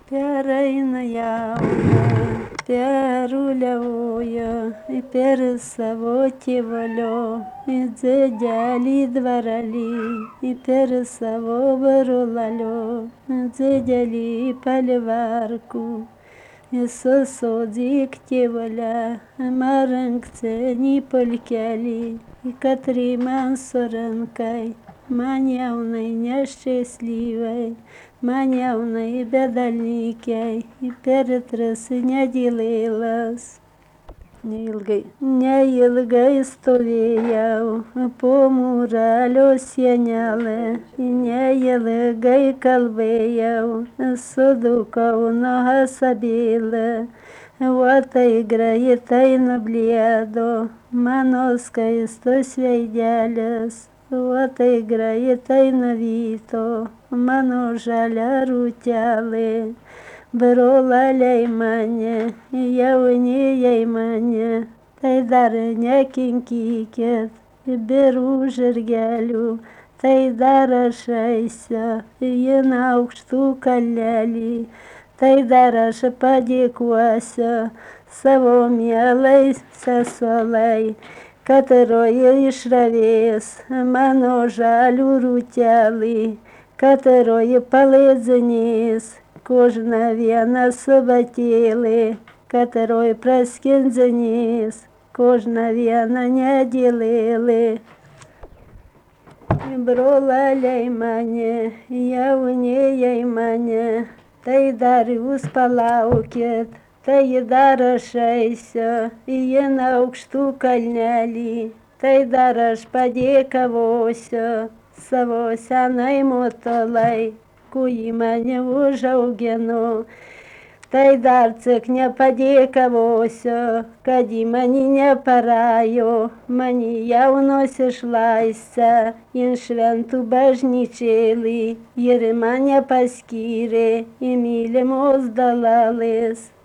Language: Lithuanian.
pereina jauna, peruliavoja, per savo tėvalio, dzėdelį dvaralį, per savo brolalio, dzėdelį palivarku. Sosodzik tėvalę, marankcenį polkelį, katrai man sorankai, man jaunai neščėslyvai, man jaunai bedalnykiai, per tras nedėlėlas. Neilgai stovėjau po mūralio sienelę, neilgai kalbėjau su Kauno Hasabėle, o tai greitai nublėdo mano skaistus veidelis, o tai greitai nuvyto mano žalia rūtelė. Brolaliai mane, jaunieji mane, tai dar nekinkykit, berų žirgelių, tai dar aš eisiu į aukštų kalnelį, tai dar aš padėkosiu savo mielai sesolai, kad roja išravės mano žalių rūtelį, kad roja palėdzinės. Kožna viena subatėlė, kateroj praskindzinės, kožna viena nedėlėlė. Brolaliai mane, jaunieji mane, tai dar jūs palaukit, tai dar aš eisiu į aukštų kalnelį, tai dar aš padėkavosiu savo senai motolai, kuri mane užaugino, tai dar cik nepadėkavosiu, kad į mane neparajo, mane jaunos išlaisę, į šventų bažnyčėlį ir mane paskyrė į mylimos dalalės.